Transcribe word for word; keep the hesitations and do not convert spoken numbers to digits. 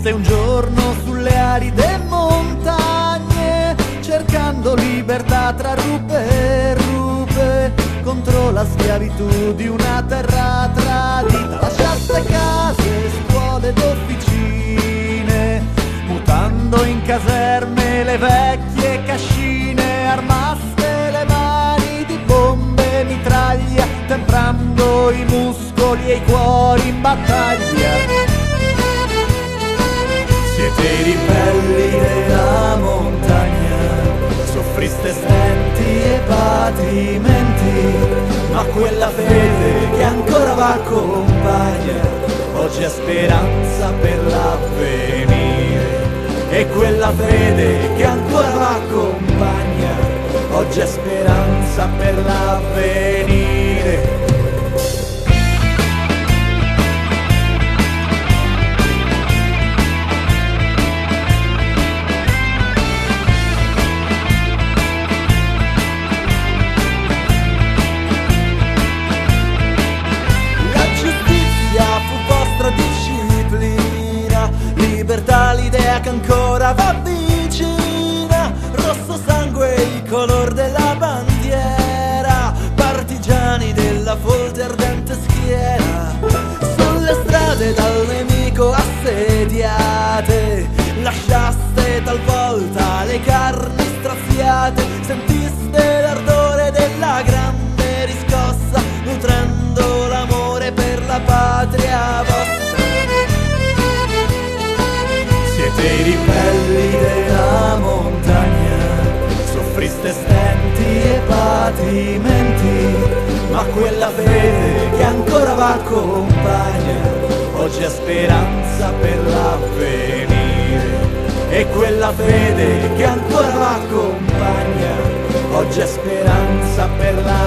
Scriste un giorno sulle aride montagne, cercando libertà tra rupe e rupe, contro la schiavitù di una terra tradita. Lasciaste case, scuole ed officine, mutando in caserme le vecchie cascine. Armaste le mani di bombe e mitraglia, temprando i muscoli e i cuori in battaglia. Siete i ribelli della montagna, soffriste stenti e patimenti, ma quella fede che ancora v'accompagna oggi è speranza per l'avvenire. E quella fede che ancora v'accompagna oggi è speranza per l'avvenire. Disciplina, libertà, l'idea che ancora va vicina, rosso sangue il color della bandiera, partigiani della folte ardente schiera, sulle strade dal nemico assediate, lasciaste talvolta le carni straziate, sentiste l'ardore della grande riscossa, nutrendo l'amore per la patria vostra. Siete i ribelli della montagna, soffriste stenti e patimenti, ma quella fede che ancora v'accompagna oggi è speranza per l'avvenire. E quella fede che ancora v'accompagna oggi è speranza per l'avvenire.